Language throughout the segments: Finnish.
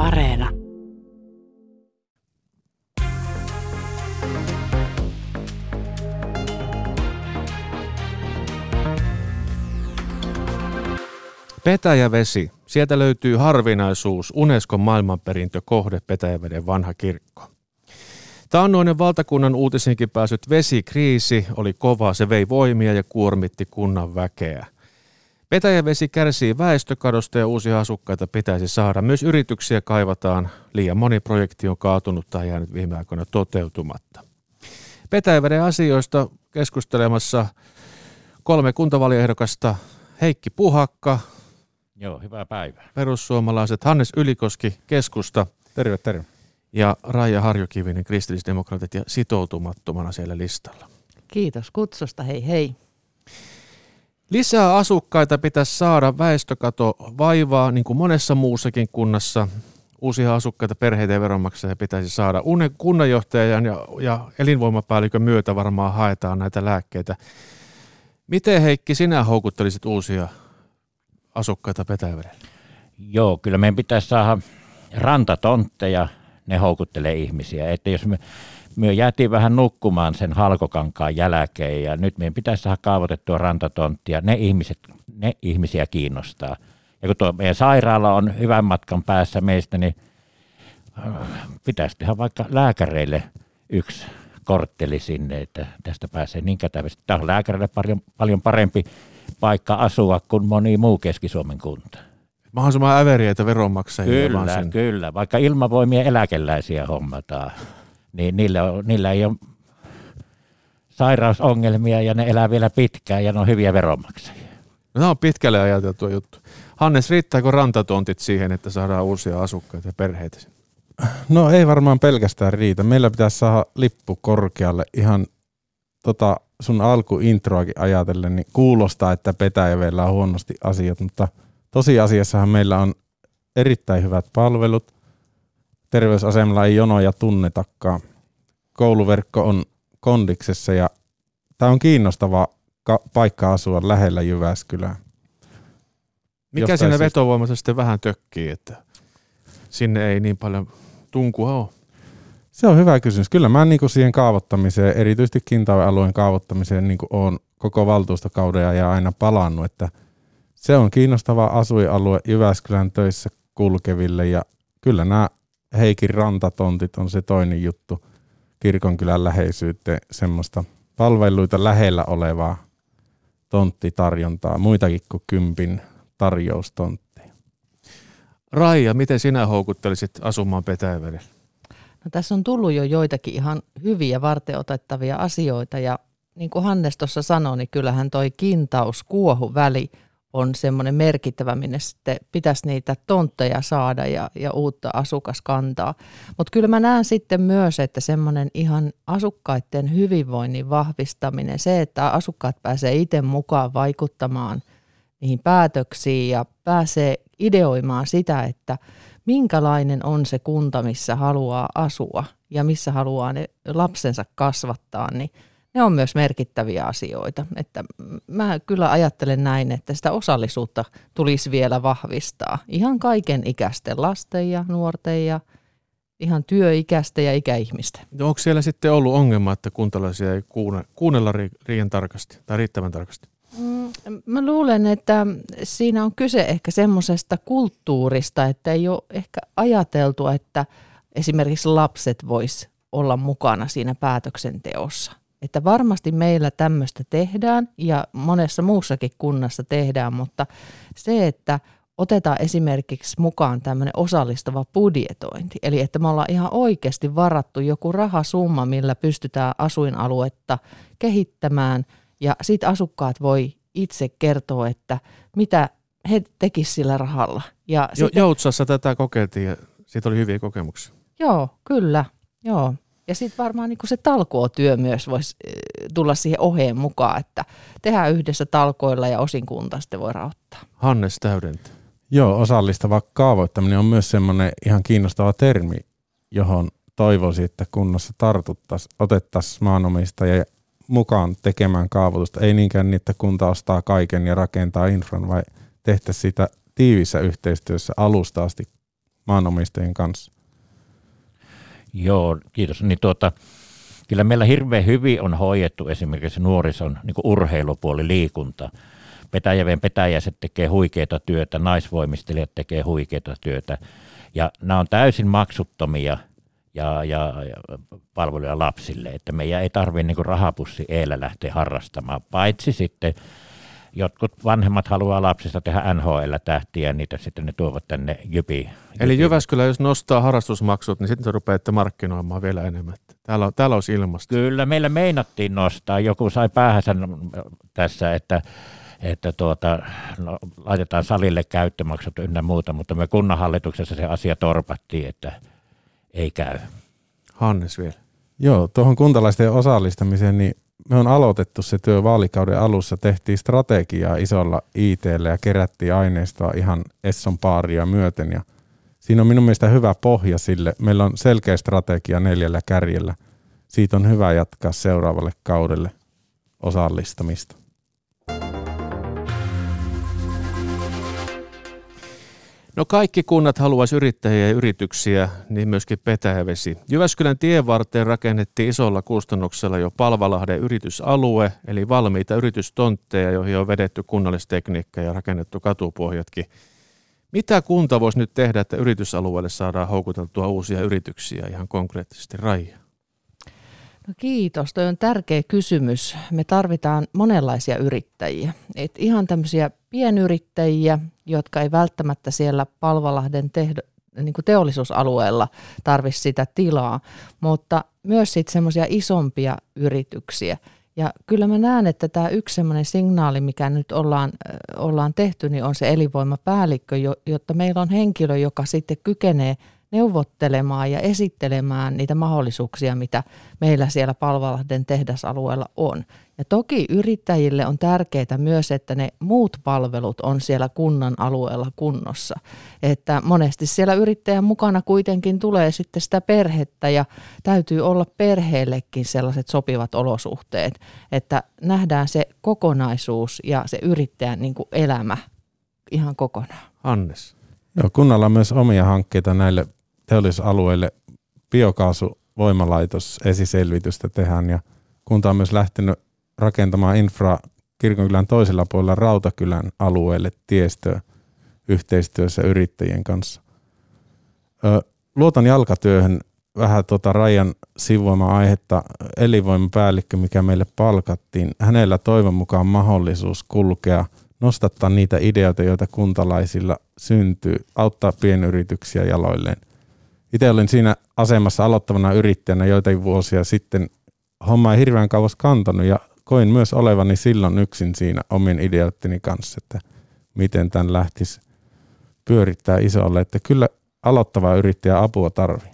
Areena. Petäjävesi. Sieltä löytyy harvinaisuus, Unescon maailmanperintökohde Petäjäveden vanha kirkko. Taannoinen valtakunnan uutisinkin päässyt vesikriisi oli kova, se vei voimia ja kuormitti kunnan väkeä. Petäjävesi kärsii väestökadosta ja uusia asukkaita pitäisi saada. Myös yrityksiä kaivataan, liian moni projekti on kaatunut tai jäänyt viime aikoina toteutumatta. Petäjäveden asioista keskustelemassa 3 kuntavaaliehdokasta: Heikki Puhakka, joo, hyvää päivää. Perussuomalaiset, Hannes Ylikoski, Keskusta. Terve, terve. Ja Raija Harjokivinen, kristillisdemokraatit, ja sitoutumattomana siellä listalla. Kiitos kutsusta, hei hei. Lisää asukkaita pitäisi saada, väestökato vaivaa niin kuin monessa muussakin kunnassa. Uusia asukkaita, perheitä ja veronmaksajia pitäisi saada. Kunnanjohtajan ja elinvoimapäällikön myötä varmaan haetaan näitä lääkkeitä. Miten, Heikki, sinä houkuttelisit uusia asukkaita Petäjävedelle? Joo, kyllä meidän pitäisi saada rantatontteja, ne houkuttelee ihmisiä. Että jos me jäätiin vähän nukkumaan sen Halkokankaan jälkeen ja nyt meidän pitäisi saada kaavoitettua rantatonttia, ne ihmisiä kiinnostaa. Ja kun tuo meidän sairaala on hyvän matkan päässä meistä, niin pitäisi tehdä vaikka lääkäreille yksi kortteli sinne, että tästä pääsee niin kätevästi. Tämä on lääkärille paljon parempi paikka asua kuin moni muu Keski-Suomen kunta. Mahdollisimman äveriäitä veronmaksajia. Kyllä. Vaikka ilmavoimien eläkeläisiä hommataan, niin niillä ei ole sairausongelmia ja ne elää vielä pitkään ja ne on hyviä veronmaksajia. No, tämä on pitkälle ajateltu juttu. Hannes, riittääkö rantatontit siihen, että saadaan uusia asukkaita ja perheitä? No ei varmaan pelkästään riitä. Meillä pitäisi saada lippu korkealle. Ihan sun alkuintroakin ajatellen, niin kuulostaa, että Petäjävedellä on huonosti asiat, mutta tosiasiassahan meillä on erittäin hyvät palvelut. Terveysasemalla ei jonoja tunnetakaan. Kouluverkko on kondiksessa ja tämä on kiinnostava paikka asua lähellä Jyväskylää. Mikä siinä vetovoimassa sitten vähän tökkii, että sinne ei niin paljon tunkua ole? Se on hyvä kysymys. Kyllä mä niin kuin siihen kaavoittamiseen, erityisesti Kintauden alueen kaavoittamiseen, niin kuin olen koko valtuustokauden ja aina palannut, että se on kiinnostava asuinalue Jyväskylän töissä kulkeville ja kyllä nämä Heikin rantatontit on se toinen juttu kirkonkylän läheisyyteen, semmoista palveluita lähellä olevaa tonttitarjontaa, muitakin kuin 10 tarjoustontteja. Raija, miten sinä houkuttelisit asumaan Petäjävedellä? No, tässä on tullut jo joitakin ihan hyviä varteenotettavia asioita ja niin kuin Hannes tuossa sanoi, niin kyllähän toi Kintaus-Kuohu-väli on semmoinen merkittävä, minne sitten pitäisi niitä tontteja saada ja uutta asukaskantaa. Mutta kyllä mä näen sitten myös, että semmoinen ihan asukkaiden hyvinvoinnin vahvistaminen, se, että asukkaat pääsee itse mukaan vaikuttamaan niihin päätöksiin ja pääsee ideoimaan sitä, että minkälainen on se kunta, missä haluaa asua ja missä haluaa ne lapsensa kasvattaa, niin ne on myös merkittäviä asioita. Että mä kyllä ajattelen näin, että sitä osallisuutta tulisi vielä vahvistaa. Ihan kaiken ikäisten lasten ja nuorten ja ihan työikäisten ja ikäihmisten. No, onko siellä sitten ollut ongelma, että kuntalaisia ei kuunnella riittävän tarkasti tai riittävän tarkasti? Mä luulen, että siinä on kyse ehkä semmoisesta kulttuurista, että ei ole ehkä ajateltu, että esimerkiksi lapset vois olla mukana siinä päätöksenteossa. Että varmasti meillä tämmöistä tehdään ja monessa muussakin kunnassa tehdään, mutta se, että otetaan esimerkiksi mukaan tämmöinen osallistava budjetointi, eli että me ollaan ihan oikeasti varattu joku rahasumma, millä pystytään asuinaluetta kehittämään ja sitten asukkaat voi itse kertoa, että mitä he tekisivät sillä rahalla. Ja Joutsassa tätä kokeiltiin ja siitä oli hyviä kokemuksia. Joo, kyllä. Joo. Ja sitten varmaan niin se talkootyö myös voisi tulla siihen oheen mukaan, että tehdään yhdessä talkoilla ja osin kunta sitten voi rahoittaa. Hannes täydentää. Joo, osallistava kaavoittaminen on myös semmoinen ihan kiinnostava termi, johon toivoisin, että kunnassa otettaisiin maanomistajia mukaan tekemään kaavoitusta. Ei niinkään niin, että kunta ostaa kaiken ja rakentaa infran, vai tehtäisiin sitä tiivissä yhteistyössä alusta asti maanomistajien kanssa. Joo, kiitos. Niin kyllä meillä hirveän hyvin on hoidettu esimerkiksi nuorison niin kuin urheilupuoli, liikunta. Petäjäveden petäjäiset tekee huikeaa työtä, naisvoimistelijat tekee huikeaa työtä. Ja nämä on täysin maksuttomia ja palveluja lapsille, että meidän ei tarvitse niin kuin rahapussi eellä lähteä harrastamaan, paitsi sitten jotkut vanhemmat haluaa lapsista tehdä NHL-tähtiä, niitä sitten ne tuovat tänne Jypiin. Eli Jyväskylä, jos nostaa harrastusmaksut, niin sitten te rupeatte markkinoimaan vielä enemmän. Täällä olisi ilmasta. Kyllä, meillä meinattiin nostaa. Joku sai päähänsä tässä, että laitetaan salille käyttömaksut ynnä muuta, mutta me kunnanhallituksessa se asia torpattiin, että ei käy. Hannes vielä. Joo, tuohon kuntalaisten osallistamiseen, niin me on aloitettu se työ vaalikauden alussa, tehtiin strategiaa isolla IT:llä ja kerättiin aineistoa ihan Esson baaria myöten. Ja siinä on minun mielestä hyvä pohja sille. Meillä on selkeä strategia 4 kärjellä. Siitä on hyvä jatkaa seuraavalle kaudelle osallistamista. No kaikki kunnat haluaisi yrittäjiä ja yrityksiä, niin myöskin Petäjävesi. Jyväskylän tien varteen rakennettiin isolla kustannuksella jo Palvalahden yritysalue, eli valmiita yritystontteja, joihin on vedetty kunnallistekniikka ja rakennettu katupohjatkin. Mitä kunta voisi nyt tehdä, että yritysalueelle saadaan houkuteltua uusia yrityksiä ihan konkreettisesti, Raija? No kiitos, toi on tärkeä kysymys. Me tarvitaan monenlaisia yrittäjiä. Et ihan tämmöisiä pienyrittäjiä, jotka ei välttämättä siellä Palvalahden niin kuin teollisuusalueella tarvitse sitä tilaa, mutta myös sitten semmoisia isompia yrityksiä. Ja kyllä mä näen, että tämä yksi semmoinen signaali, mikä nyt ollaan tehty, niin on se elinvoimapäällikkö, jotta meillä on henkilö, joka sitten kykenee neuvottelemaan ja esittelemään niitä mahdollisuuksia, mitä meillä siellä Palvalahden tehdasalueella on. Ja toki yrittäjille on tärkeää myös, että ne muut palvelut on siellä kunnan alueella kunnossa. Että monesti siellä yrittäjän mukana kuitenkin tulee sitten sitä perhettä ja täytyy olla perheellekin sellaiset sopivat olosuhteet, että nähdään se kokonaisuus ja se yrittäjän niin kuin elämä ihan kokonaan. Hannes. Joo, kunnalla on myös omia hankkeita näille teollisuusalueille. Biokaasuvoimalaitos esiselvitystä tehdään ja kunta on myös lähtenyt rakentamaan infraa Kirkonkylän toisella puolella Rautakylän alueelle tiestöä yhteistyössä yrittäjien kanssa. Luotan jalkatyöhön vähän Raijan sivuamaa aihetta. Elinvoimapäällikkö, mikä meille palkattiin, hänellä toivon mukaan mahdollisuus kulkea, nostattaa niitä ideoita, joita kuntalaisilla syntyy, auttaa pienyrityksiä jaloilleen. Itse olin siinä asemassa aloittavana yrittäjänä joitain vuosia sitten. Homma ei hirveän kauas kantanut ja koin myös olevani silloin yksin siinä omien ideoittini kanssa, että miten tämän lähtisi pyörittää isolle. Että kyllä aloittava yrittäjä apua tarvii.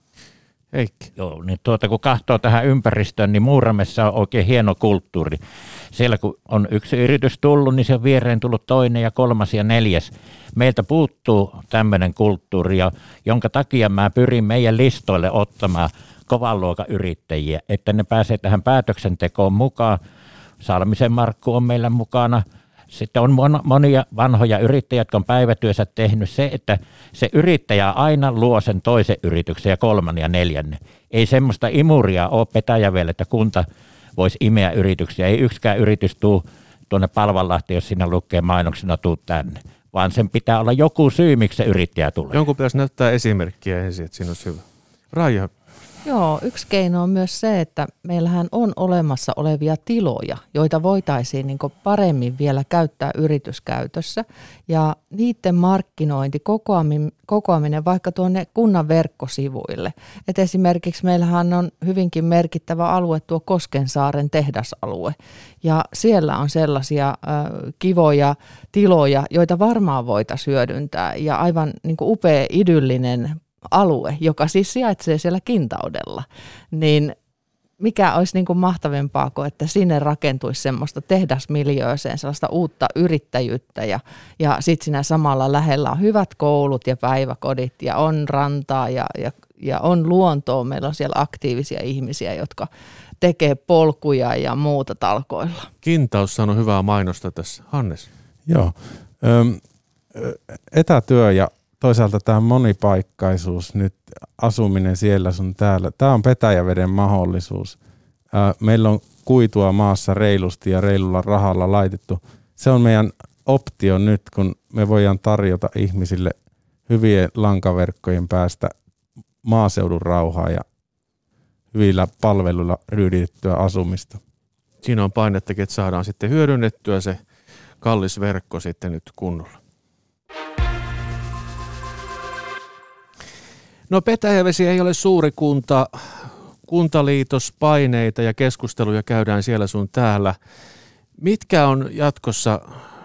Heikki. Joo, niin kun katsoo tähän ympäristöön, niin Muuramessa on oikein hieno kulttuuri. Siellä kun on yksi yritys tullut, niin se on viereen tullut toinen ja kolmas ja neljäs. Meiltä puuttuu tämmöinen kulttuuri, jonka takia mä pyrin meidän listoille ottamaan kovan luokan yrittäjiä, että ne pääsee tähän päätöksentekoon mukaan. Salmisen Markku on meillä mukana. Sitten on monia vanhoja yrittäjiä, jotka on päivätyössä tehnyt se, että se yrittäjä aina luo sen toisen yrityksen ja kolmannen ja neljännen. Ei semmoista imuria ole Petäjävedellä, että kunta voisi imeä yrityksiä. Ei yksikään yritys tule tuonne Palvalahteen, jos siinä lukee mainoksena tuu tänne, vaan sen pitää olla joku syy, miksi se yrittäjä tulee. Jonkun pitäisi näyttää esimerkkiä ensin, että siinä olisi hyvä. Raija. Joo, yksi keino on myös se, että meillähän on olemassa olevia tiloja, joita voitaisiin niin kuin paremmin vielä käyttää yrityskäytössä. Ja niiden markkinointi, kokoaminen vaikka tuonne kunnan verkkosivuille. Et esimerkiksi meillähän on hyvinkin merkittävä alue tuo Koskensaaren tehdasalue. Ja siellä on sellaisia kivoja tiloja, joita varmaan voitaisiin hyödyntää. Ja aivan niin kuin upea, idyllinen alue, joka siis sijaitsee siellä Kintaudella, niin mikä olisi niin kuin mahtavempaa kuin, että sinne rakentuisi semmoista tehdasmiljööseen, sellaista uutta yrittäjyyttä ja sitten siinä samalla lähellä on hyvät koulut ja päiväkodit ja on rantaa ja on luontoa. Meillä on siellä aktiivisia ihmisiä, jotka tekee polkuja ja muuta talkoilla. Kintaus sanoi hyvää mainosta tässä. Hannes. Joo. Etätyö ja toisaalta tämä monipaikkaisuus, nyt asuminen siellä sun täällä, tämä on Petäjäveden mahdollisuus. Meillä on kuitua maassa reilusti ja reilulla rahalla laitettu. Se on meidän optio nyt, kun me voidaan tarjota ihmisille hyvien lankaverkkojen päästä maaseudun rauhaa ja hyvillä palveluilla ryyditettyä asumista. Siinä on painettakin, että saadaan sitten hyödynnettyä se kallis verkko sitten nyt kunnolla. No Petäjävesi ei ole suuri kunta. Kuntaliitospaineita ja keskusteluja käydään siellä sun täällä. Mitkä on jatkossa,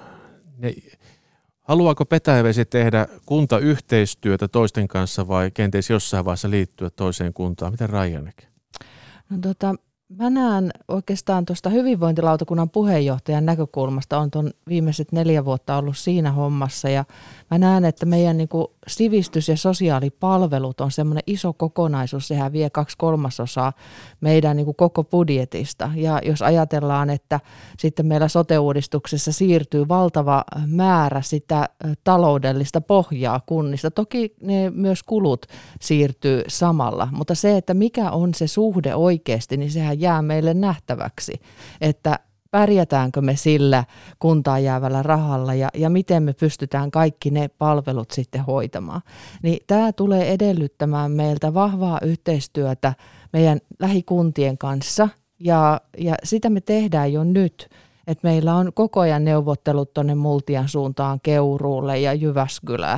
haluaako Petäjävesi tehdä kuntayhteistyötä toisten kanssa vai kenties jossain vaiheessa liittyä toiseen kuntaan? Miten Raija näkee? No mä näen oikeastaan tuosta hyvinvointilautakunnan puheenjohtajan näkökulmasta, on tuon viimeiset 4 vuotta ollut siinä hommassa ja mä näen, että meidän niin kuin sivistys- ja sosiaalipalvelut on semmoinen iso kokonaisuus, sehän vie 2/3 meidän niin kuin koko budjetista ja jos ajatellaan, että sitten meillä sote-uudistuksessa siirtyy valtava määrä sitä taloudellista pohjaa kunnista, toki ne myös kulut siirtyy samalla, mutta se, että mikä on se suhde oikeasti, niin sehän jää meille nähtäväksi, että pärjätäänkö me sillä kuntaan jäävällä rahalla ja miten me pystytään kaikki ne palvelut sitten hoitamaan. Niin tämä tulee edellyttämään meiltä vahvaa yhteistyötä meidän lähikuntien kanssa ja sitä me tehdään jo nyt. Että meillä on koko ajan neuvottelut tuonne Multian suuntaan Keuruulle ja Jyväskylään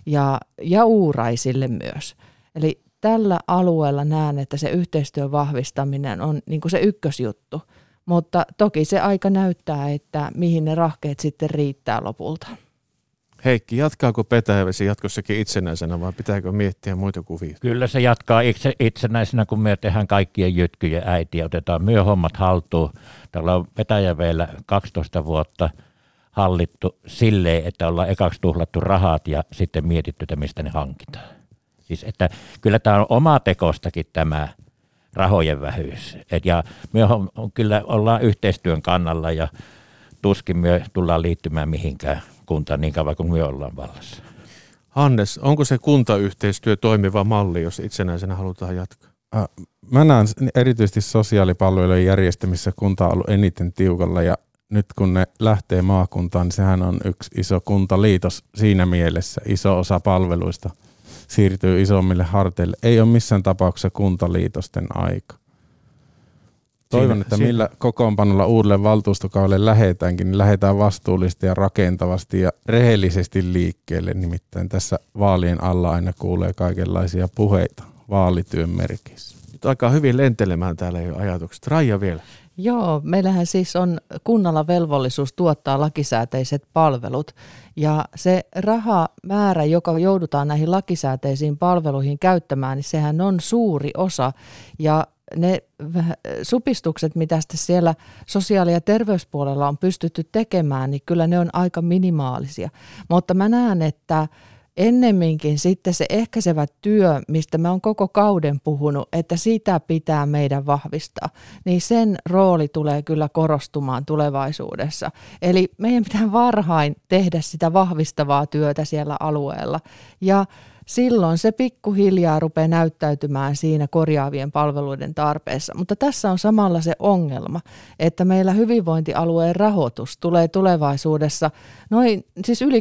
ja Uuraisille myös. Eli tällä alueella näen, että se yhteistyön vahvistaminen on niin kuin se ykkösjuttu, mutta toki se aika näyttää, että mihin ne rahkeet sitten riittää lopulta. Heikki, jatkaako Petäjävesi jatkossakin itsenäisenä vai pitääkö miettiä muita kuvia? Kyllä se jatkaa itsenäisenä, kun me tehdään kaikkien jytkyjen äitiä, otetaan myö hommat haltuun. Täällä on Petäjävedellä 12 vuotta hallittu silleen, että ollaan ekaksi tuhlattu rahat ja sitten mietitty, että mistä ne hankitaan. Siis että kyllä tämä on omatekostakin tämä rahojen vähyys. Ja me kyllä ollaan yhteistyön kannalla ja tuskin me tullaan liittymään mihinkään kuntaan niin kauan kuin me ollaan vallassa. Hannes, onko se kuntayhteistyö toimiva malli, jos itsenäisenä halutaan jatkaa? Mä näen erityisesti sosiaalipalvelujen järjestämissä kunta on ollut eniten tiukalla ja nyt kun ne lähtee maakuntaan, niin sehän on yksi iso kuntaliitos siinä mielessä. Iso osa palveluista siirtyy isommille harteille. Ei ole missään tapauksessa kuntaliitosten aika. Toivon, että millä kokoonpanolla uudelle valtuustokaudelle lähdetäänkin, niin lähdetään vastuullisesti ja rakentavasti ja rehellisesti liikkeelle. Nimittäin tässä vaalien alla aina kuulee kaikenlaisia puheita vaalityön merkissä. Nyt alkaa hyvin lentelemään täällä jo ajatukset. Raija vielä. Joo, meillähän siis on kunnalla velvollisuus tuottaa lakisääteiset palvelut ja se rahamäärä, joka joudutaan näihin lakisääteisiin palveluihin käyttämään, niin sehän on suuri osa ja ne supistukset, mitä siellä sosiaali- ja terveyspuolella on pystytty tekemään, niin kyllä ne on aika minimaalisia, mutta mä näen, että ennemminkin sitten se ehkäisevä työ, mistä mä oon koko kauden puhunut, että sitä pitää meidän vahvistaa, niin sen rooli tulee kyllä korostumaan tulevaisuudessa. Eli meidän pitää varhain tehdä sitä vahvistavaa työtä siellä alueella ja silloin se pikkuhiljaa rupeaa näyttäytymään siinä korjaavien palveluiden tarpeessa. Mutta tässä on samalla se ongelma, että meillä hyvinvointialueen rahoitus tulee tulevaisuudessa siis yli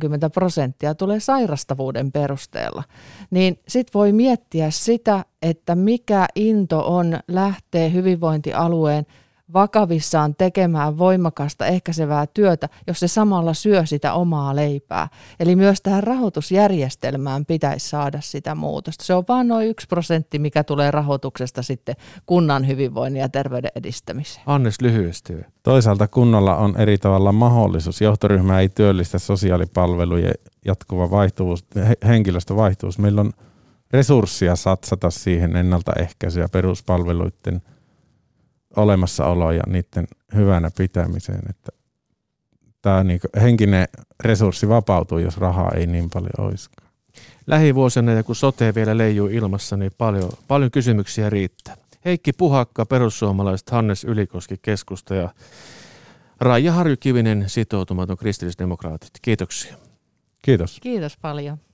80% tulee sairastavuuden perusteella. Niin sit voi miettiä sitä, että mikä into on lähteä hyvinvointialueen vakavissaan tekemään voimakasta ehkäisevää työtä, jos se samalla syö sitä omaa leipää. Eli myös tähän rahoitusjärjestelmään pitäisi saada sitä muutosta. Se on vain noin 1%, mikä tulee rahoituksesta sitten kunnan hyvinvoinnin ja terveyden edistämiseen. Hannes, lyhyesti. Toisaalta kunnalla on eri tavalla mahdollisuus. Johtoryhmä ei työllistä sosiaalipalvelujen jatkuva vaihtuvuus, henkilöstövaihtuvuus. Meillä on resursseja satsata siihen ennaltaehkäisyyn ja peruspalveluiden olemassaolo ja niiden hyvänä pitämiseen, että tämä henkinen resurssi vapautuu, jos rahaa ei niin paljon olisikaan. Lähivuosina ja kun sote vielä leijuu ilmassa, niin paljon kysymyksiä riittää. Heikki Puhakka, perussuomalaiset, Hannes Ylikoski, keskusta ja Raija Harju-Kivinen, sitoutumaton kristillisdemokraatit. Kiitoksia. Kiitos. Kiitos paljon.